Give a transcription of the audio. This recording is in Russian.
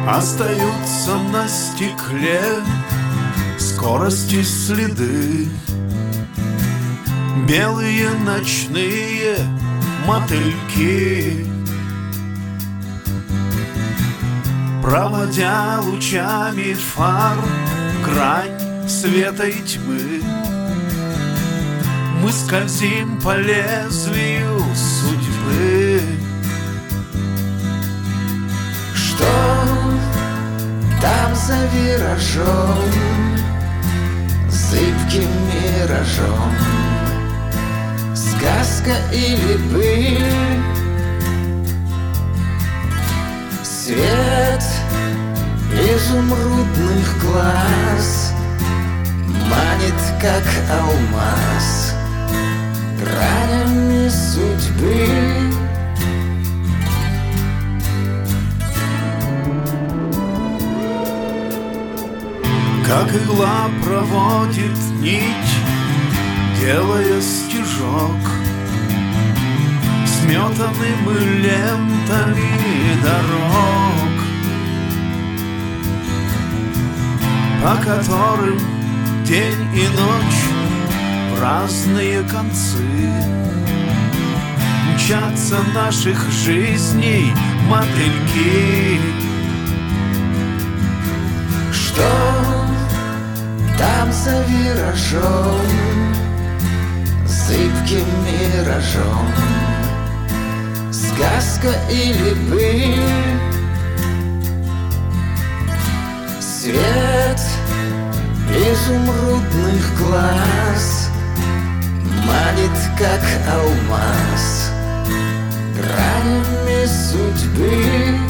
Остаются на стекле скорости следы, белые ночные мотыльки, проводя лучами фар грань света и тьмы. Мы скользим по лезвию судьбы. Что там за виражом, зыбким миражом? Сказка или быль? Свет изумрудных глаз манит, как алмаз, гранями судьбы. Как игла проводит нить, делая стежок, сметанным лентами дорог, по которым день и ночь в разные концы мчатся наших жизней мотыльки. Что там за виражом, зыбким миражом? Сказка или быль? Свет изумрудных глаз манит, как алмаз, гранями судьбы.